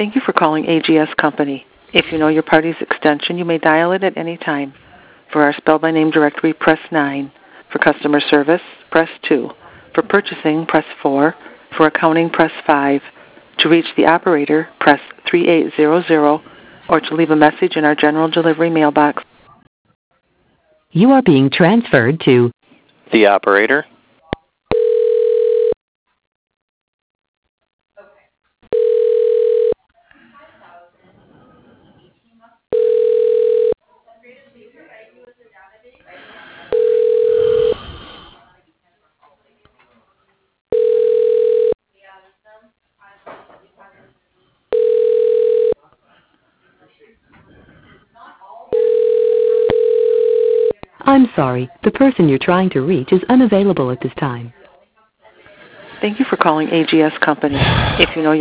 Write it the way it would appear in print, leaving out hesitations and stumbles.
Thank you for calling AGS Company. If you know your party's extension, you may dial it at any time. For our spell by name directory, press 9. For customer service, press 2. For purchasing, press 4. For accounting, press 5. To reach the operator, press 3800, or to leave a message in our general delivery mailbox. You are being transferred to the operator. I'm sorry, the person you're trying to reach is unavailable at this time. Thank you for calling AGS Company. If you know